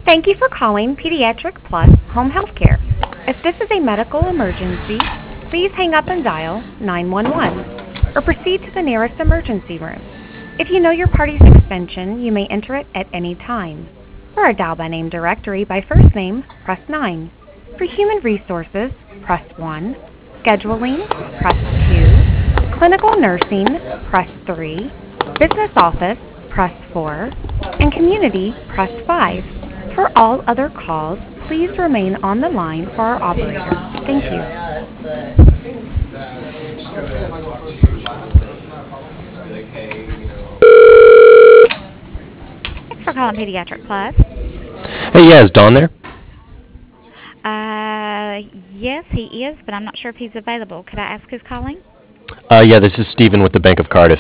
Thank you for calling Pediatric Plus Home Health Care. If this is a medical emergency, please hang up and dial 911 or proceed to the nearest emergency room. If you know your party's extension, you may enter it at any time. For a dial by name directory by first name, press 9. For human resources, press 1. Scheduling, press 2. Clinical nursing, press 3. Business office, press 4. And community, press 5. For all other calls, please remain on the line for our operator. Thank you. Thanks for calling Pediatric Plus. Hey, yeah, is Don there? Yes, he is, but I'm not sure if he's available. Could I ask who's calling? Yeah, this is Stephen with the Bank of Cardiff.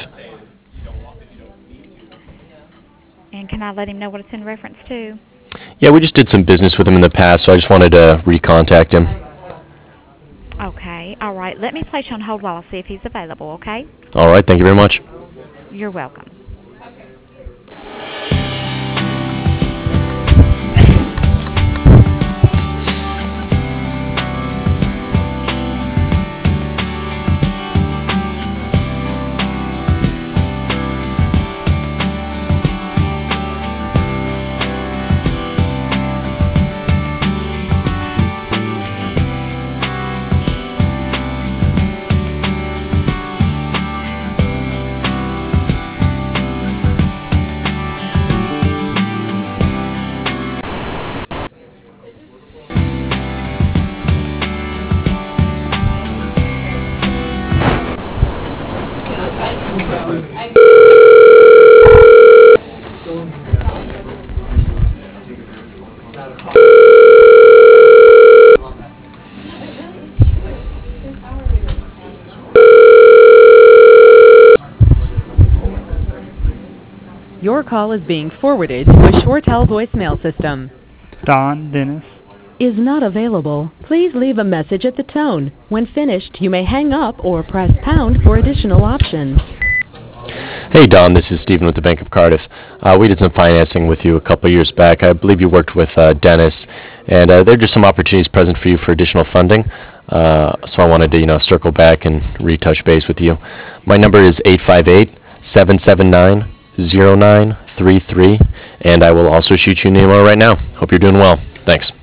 And can I let him know what it's in reference to? Yeah, we just did some business with him in the past, so I just wanted to recontact him. Okay, all right. Let me place you on hold while I see if he's available, okay? All right, thank you very much. You're welcome. Your call is being forwarded to a ShoreTel voicemail system. Don Dennis Is not available. Please leave a message at the tone. When finished, you may hang up or press pound for additional options. Hey, Don, this is Stephen with the Bank of Cardiff. We did some financing with you a couple of years back. I believe you worked with Dennis, and there are just some opportunities present for you for additional funding. So I wanted to, circle back and retouch base with you. My number is 858-779-0933, and I will also shoot you an email right now. Hope you're doing well. Thanks.